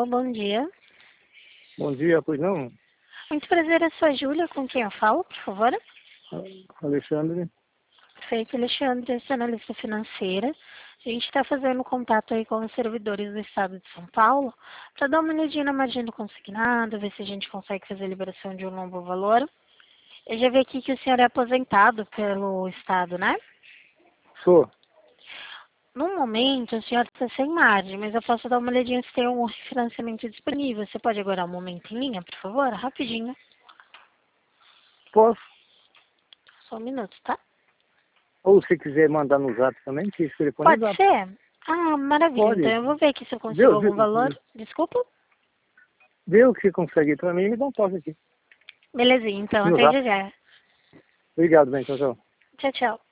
bom dia. Bom dia, pois não? Muito prazer, eu sou a Júlia, com quem eu falo, por favor? Alexandre. Perfeito, Alexandre, eu sou analista financeira. A gente está fazendo contato aí com os servidores do estado de São Paulo para dar uma olhadinha na margem do consignado, ver se a gente consegue fazer a liberação de um novo valor. Eu já vi aqui que o senhor é aposentado pelo estado, né? Sou. No momento, o senhor está sem margem, mas eu posso dar uma olhadinha se tem um refinanciamento disponível. Você pode aguardar um momento em linha, por favor? Rapidinho. Posso? Só um minuto, tá? Ou se quiser mandar no zap também, que esse telefone é Pode zap. ser? Ah, maravilha. Pode. Então eu vou ver aqui se eu consigo Vê, algum valor. Desculpa? vê o que você consegue para mim e me dá um toque aqui. Belezinha, então. No Até zap. já já. Obrigado, bem, tchau, tchau. Tchau, tchau.